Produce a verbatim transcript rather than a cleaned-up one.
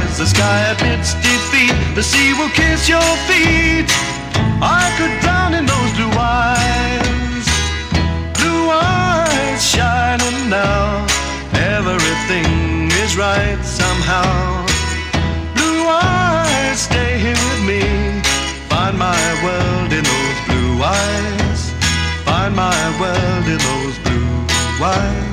The sky admits defeat, the sea will kiss your feet. I could drown in those blue eyes, blue eyes shining now. Everything is right somehow. Blue eyes, stay here with me. Find my world in those blue eyes. Find my world in those blue eyes.